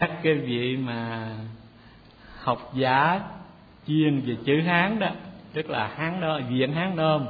các cái vị mà học giả chuyên về chữ Hán đó, tức là Hán Nôm, viện Hán Nôm,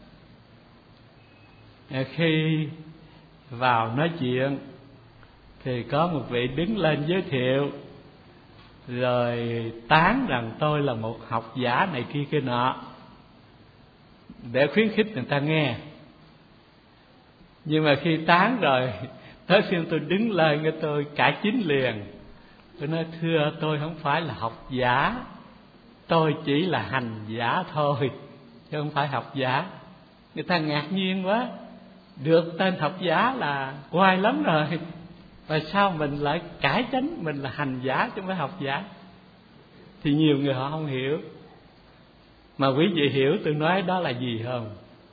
khi vào nói chuyện thì có một vị đứng lên giới thiệu, rồi tán rằng tôi là một học giả này kia kia nọ, để khuyến khích người ta nghe. Nhưng mà khi tán rồi, tới phiên tôi đứng lên, cái tôi cải chính liền. Tôi nói thưa, tôi không phải là học giả, tôi chỉ là hành giả thôi, chứ không phải học giả. Người ta ngạc nhiên quá, được tên học giả là oai lắm rồi, và sao mình lại cải chính mình là hành giả chứ không phải học giả? Thì nhiều người họ không hiểu. Mà quý vị hiểu tôi nói đó là gì không?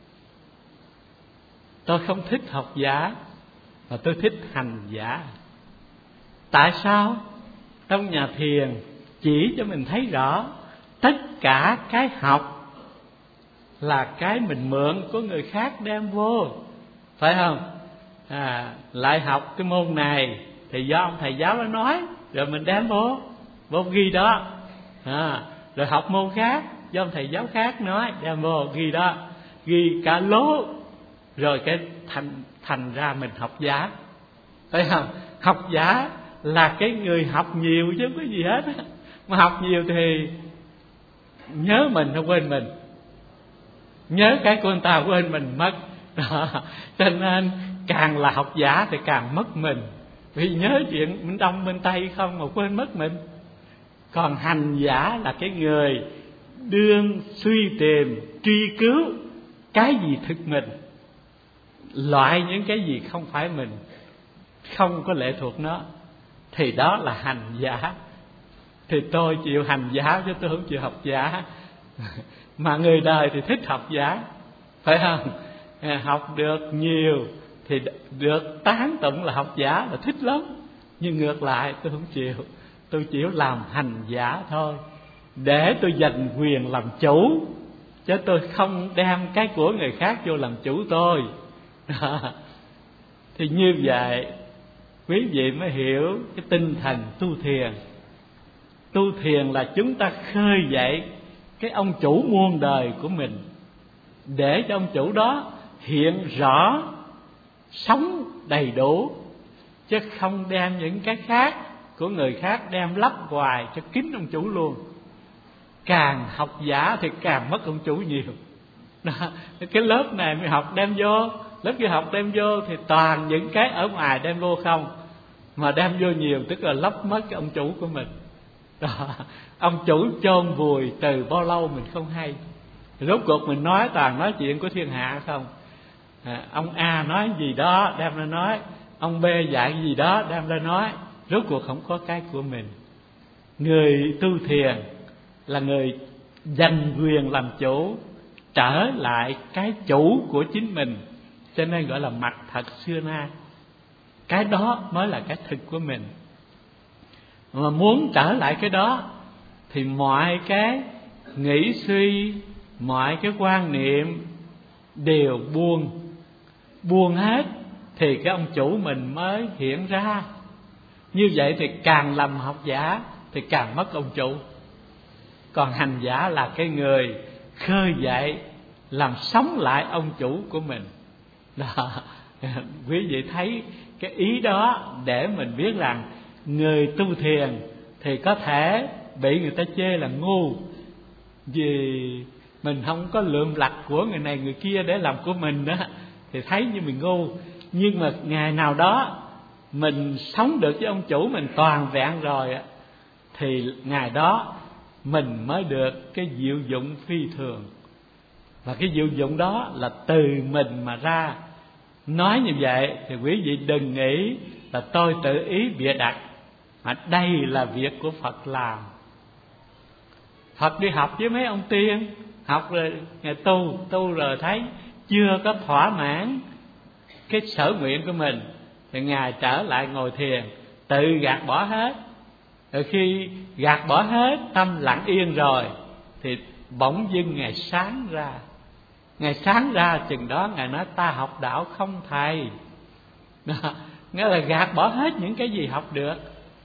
Tôi không thích học giả, mà tôi thích hành giả. Tại sao? Trong nhà thiền chỉ cho mình thấy rõ tất cả cái học là cái mình mượn của người khác đem vô, phải không? Lại học cái môn này thì do ông thầy giáo đó nói, rồi mình đem vô ghi đó. Rồi học môn khác do ông thầy giáo khác nói, đem vô ghi đó, ghi cả lố, rồi cái thành ra mình học giả, phải không? Học giả là cái người học nhiều chứ không có gì hết. Mà học nhiều thì nhớ mình hay quên mình, nhớ cái của người ta quên mình mất đó. Cho nên càng là học giả thì càng mất mình, vì nhớ chuyện bên đông bên tây không mà quên mất mình. Còn hành giả là cái người đương suy tìm, truy cứu cái gì thực mình, loại những cái gì không phải mình, không có lệ thuộc nó, thì đó là hành giả. Thì tôi chịu hành giả chứ tôi không chịu học giả. Mà người đời thì thích học giả, phải không? Học được nhiều thì được tán tụng là học giả là thích lắm. Nhưng ngược lại tôi không chịu, tôi chịu làm hành giả thôi, để tôi giành quyền làm chủ, chứ tôi không đem cái của người khác vô làm chủ tôi. Thì như vậy quý vị mới hiểu cái tinh thần tu thiền. Tu thiền là chúng ta khơi dậy cái ông chủ muôn đời của mình, để cho ông chủ đó hiện rõ, sống đầy đủ, chứ không đem những cái khác của người khác đem lấp hoài cho kín ông chủ luôn. Càng học giả thì càng mất ông chủ nhiều đó. Cái lớp này mới học đem vô, lớp kia học đem vô, thì toàn những cái ở ngoài đem vô không, mà đem vô nhiều tức là lấp mất cái ông chủ của mình đó. Ông chủ chôn vùi từ bao lâu mình không hay, rốt cuộc mình nói toàn nói chuyện của thiên hạ không. Ông A nói gì đó đem ra nói, ông B dạy gì đó đem ra nói, rốt cuộc không có cái của mình. Người tu thiền là người giành quyền làm chủ, trở lại cái chủ của chính mình, cho nên gọi là mặt thật xưa nay. Cái đó mới là cái thực của mình. Mà muốn trở lại cái đó thì mọi cái nghĩ suy, mọi cái quan niệm đều buông hết, thì cái ông chủ mình mới hiện ra. Như vậy thì càng làm học giả thì càng mất ông chủ. Còn hành giả là cái người khơi dậy, làm sống lại ông chủ của mình đó. Quý vị thấy cái ý đó để mình biết rằng người tu thiền thì có thể bị người ta chê là ngu, vì mình không có lượm lặt của người này người kia để làm của mình đó, thì thấy như mình ngu. Nhưng mà ngày nào đó mình sống được với ông chủ mình toàn vẹn rồi, thì ngày đó mình mới được cái diệu dụng phi thường. Và cái diệu dụng đó là từ mình mà ra. Nói như vậy thì quý vị đừng nghĩ là tôi tự ý bịa đặt, mà đây là việc của Phật làm. Phật đi học với mấy ông tiên, học rồi ngày tu rồi thấy chưa có thỏa mãn cái sở nguyện của mình, thì Ngài trở lại ngồi thiền, tự gạt bỏ hết. Rồi khi gạt bỏ hết, tâm lặng yên rồi, thì bỗng dưng Ngài sáng ra. Ngài sáng ra chừng đó Ngài nói ta học đạo không thầy đó. Nghĩa là gạt bỏ hết những cái gì học được,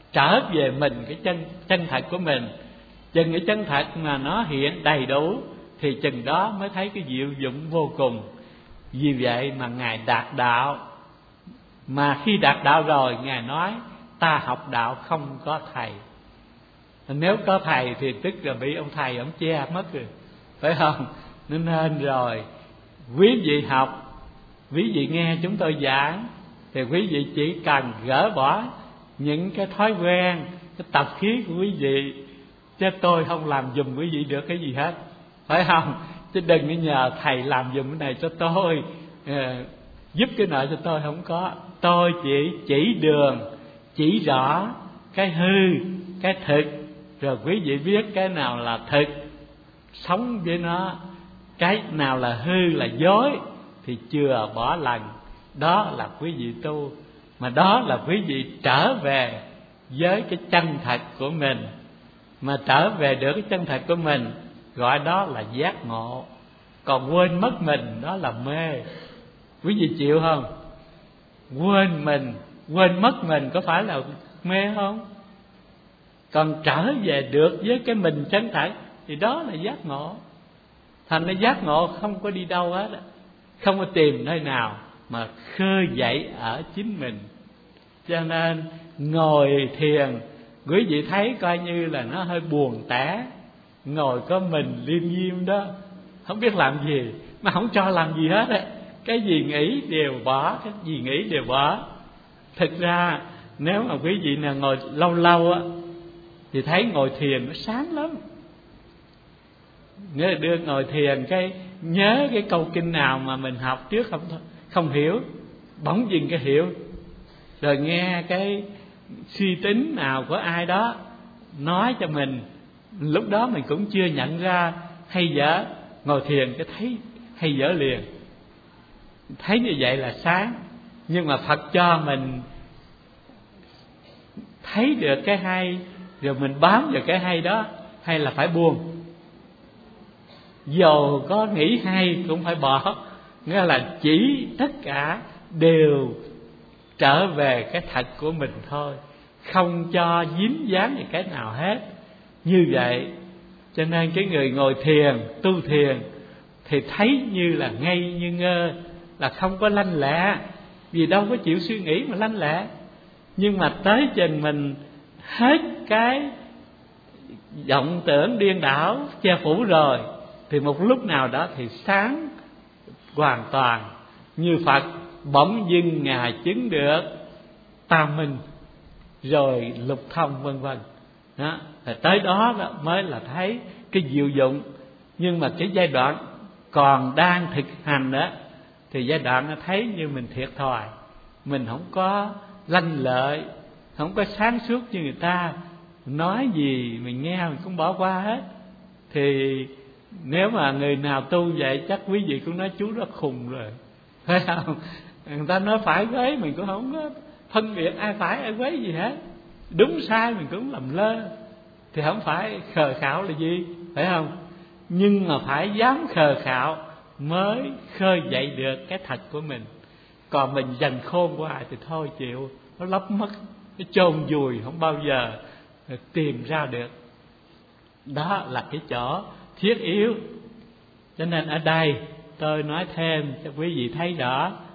trở về mình cái chân thật của mình. Chừng cái chân thật mà nó hiện đầy đủ thì chừng đó mới thấy cái diệu dụng vô cùng. Vì vậy mà Ngài đạt đạo. Mà khi đạt đạo rồi, Ngài nói ta học đạo không có thầy. Nếu có thầy thì tức là bị ông thầy ông che mất rồi, phải không? Nên rồi quý vị học, quý vị nghe chúng tôi giảng thì quý vị chỉ cần gỡ bỏ những cái thói quen, cái tập khí của quý vị, chứ tôi không làm giùm quý vị được cái gì hết, phải không? Chứ đừng có nhờ thầy làm giùm cái này cho tôi, giúp cái nợ cho tôi, không có. Tôi chỉ đường, chỉ rõ cái hư, cái thực, rồi quý vị biết cái nào là thực, sống với nó. Cái nào là hư, là dối thì chừa bỏ lần. Đó là quý vị tu. Mà đó là quý vị trở về với cái chân thật của mình. Mà trở về được cái chân thật của mình, gọi đó là giác ngộ. Còn quên mất mình, đó là mê. Quý vị chịu không? Quên mình, quên mất mình có phải là mê không? Còn trở về được với cái mình chân thật thì đó là giác ngộ. Thành ra giác ngộ không có đi đâu hết, không có tìm nơi nào, mà khơi dậy ở chính mình. Cho nên ngồi thiền, quý vị thấy coi như là nó hơi buồn tẻ, ngồi có mình liêm diêm đó, không biết làm gì, mà không cho làm gì hết á. Cái gì nghĩ đều bỏ, cái gì nghĩ đều bỏ. Thực ra nếu mà quý vị nào ngồi lâu lâu á thì thấy ngồi thiền nó sáng lắm. Nếu đưa ngồi thiền cái nhớ cái câu kinh nào mà mình học trước không hiểu, bỗng dưng cái hiểu. Rồi nghe cái suy tính nào của ai đó nói cho mình, lúc đó mình cũng chưa nhận ra hay dở, ngồi thiền cái thấy hay dở liền. Thấy như vậy là sáng. Nhưng mà Phật cho mình thấy được cái hay, rồi mình bám vào cái hay đó, hay là phải buông. Dù có nghĩ hay cũng phải bỏ. Nghĩa là chỉ tất cả đều trở về cái thật của mình thôi, không cho dính dáng về cái nào hết. Như vậy cho nên cái người ngồi thiền, tu thiền thì thấy như là ngây như ngơ, là không có lanh lẹ, vì đâu có chịu suy nghĩ mà lanh lẹ. Nhưng mà tới chừng mình hết cái vọng tưởng điên đảo che phủ rồi, thì một lúc nào đó thì sáng hoàn toàn. Như Phật bỗng dưng Ngài chứng được tam minh, rồi lục thông vân vân đó. Tới đó mới là thấy cái diệu dụng. Nhưng mà cái giai đoạn còn đang thực hành đó, thì giai đoạn nó thấy như mình thiệt thòi, mình không có lanh lợi, không có sáng suốt như người ta, nói gì mình nghe mình cũng bỏ qua hết. Thì nếu mà người nào tu vậy chắc quý vị cũng nói chú rất khùng rồi, phải không? Người ta nói phải quấy mình cũng không có phân biệt ai phải ai quấy gì hết, đúng sai mình cũng làm lơ, thì không phải khờ khạo là gì, phải không? Nhưng mà phải dám khờ khạo mới khơi dậy được cái thật của mình. Còn mình dành khôn hoài thì thôi chịu, nó lấp mất, nó chôn vùi, không bao giờ tìm ra được. Đó là cái chỗ thiết yếu. Cho nên ở đây tôi nói thêm cho quý vị thấy rõ,